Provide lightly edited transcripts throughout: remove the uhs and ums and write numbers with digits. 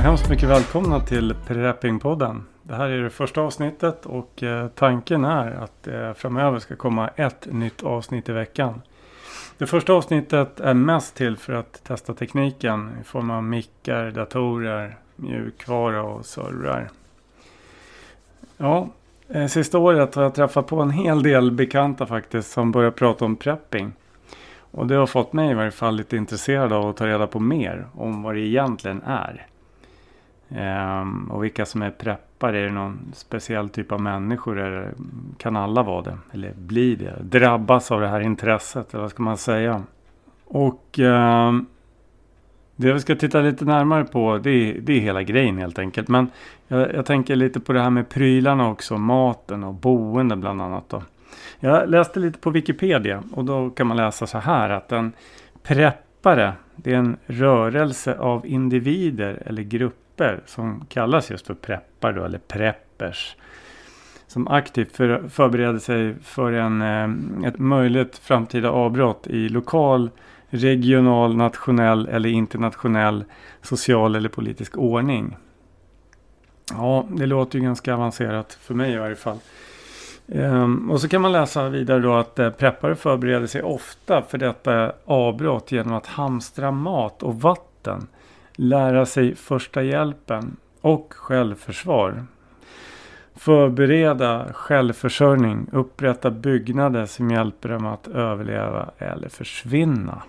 hemskt mycket välkomna till Preppingpodden. Det här är det första avsnittet och tanken är att framöver ska komma ett nytt avsnitt i veckan. Det första avsnittet är mest till för att testa tekniken i form av mickar, datorer, mjukvara och servrar. Ja, sista året har jag träffat på en hel del bekanta faktiskt som börjar prata om prepping. Och det har fått mig i varje fall lite intresserad av att ta reda på mer om vad det egentligen är. Och vilka som är preppare, är det någon speciell typ av människor eller kan alla vara det? Eller bli det? Drabbas av det här intresset eller vad ska man säga? Och det vi ska titta lite närmare på det är hela grejen helt enkelt. Men jag tänker lite på det här med prylarna också, maten och boende bland annat då. Jag läste lite på Wikipedia och då kan man läsa så här att en preppare, det är en rörelse av individer eller grupper som kallas just för preppar då, eller preppers. Som aktivt förbereder sig för ett möjligt framtida avbrott i lokal, regional, nationell eller internationell social eller politisk ordning. Ja, det låter ju ganska avancerat för mig i varje fall. Och så kan man läsa vidare då att preppare förbereder sig ofta för detta avbrott genom att hamstra mat och vatten, lära sig första hjälpen och självförsvar. Förbereda självförsörjning, upprätta byggnader som hjälper dem att överleva eller försvinna.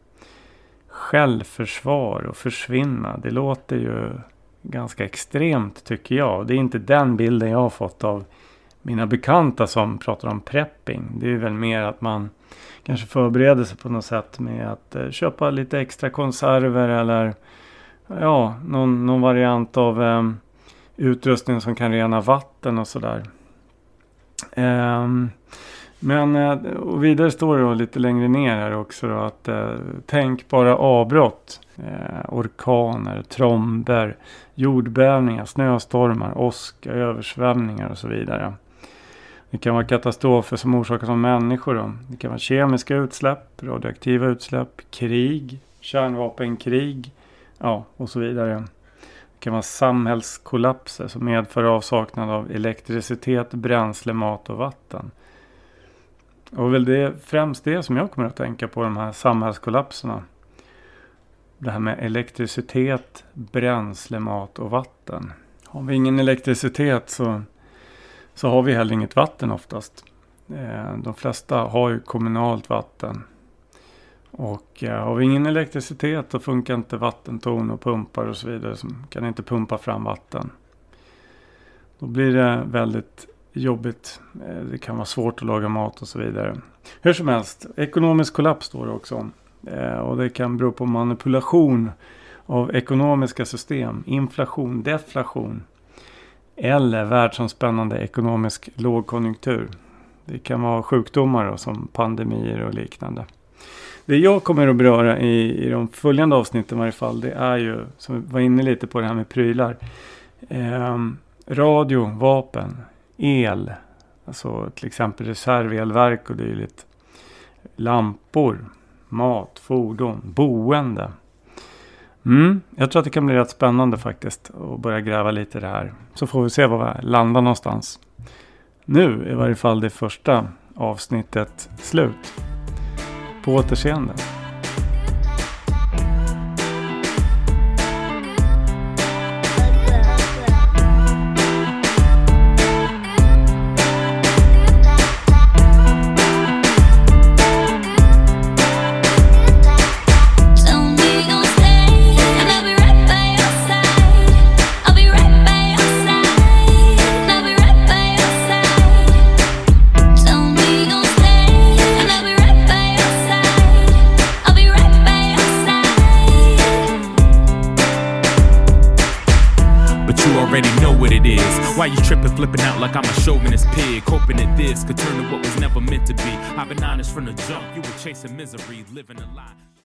Självförsvar och försvinna, det låter ju ganska extremt tycker jag. Det är inte den bilden jag har fått av mina bekanta som pratar om prepping. Det är väl mer att man kanske förbereder sig på något sätt med att köpa lite extra konserver eller ja, någon variant av utrustning som kan rena vatten och sådär. Men och vidare står det då lite längre ner här också då att tänkbara avbrott, orkaner, tromber, jordbävningar, snöstormar, åska, översvämningar och så vidare. Det kan vara katastrofer som orsakas av människor då. Det kan vara kemiska utsläpp, radioaktiva utsläpp, krig, kärnvapenkrig, ja och så vidare. Det kan vara samhällskollapser som medför avsaknad av elektricitet, bränsle, mat och vatten. Och väl det är främst det som jag kommer att tänka på, de här samhällskollapserna. Det här med elektricitet, bränsle, mat och vatten. Har vi ingen elektricitet så har vi heller inget vatten oftast. De flesta har ju kommunalt vatten. Och har vi ingen elektricitet så funkar inte vattentorn och pumpar och så vidare som kan inte pumpa fram vatten. Då blir det väldigt jobbigt. Det kan vara svårt att laga mat och så vidare. Hur som helst, ekonomisk kollaps står det också om. Och det kan bero på manipulation av ekonomiska system, inflation, deflation eller världsomspännande ekonomisk lågkonjunktur. Det kan vara sjukdomar då, som pandemier och liknande. Det jag kommer att beröra i de följande avsnitten i varje fall, det är ju, som vi var inne lite på det här med prylar. Radio, vapen, el, alltså till exempel reservelverk och dylikt. Lampor, mat, fordon, boende. Jag tror att det kan bli rätt spännande faktiskt att börja gräva lite i det här. Så får vi se var vi landar någonstans. Nu är i varje fall det första avsnittet slut. På återseende. Why you tripping, flipping out like I'm a chauvinist pig, hoping that this could turn to what was never meant to be. I've been honest from the jump, you were chasing misery, living a lie.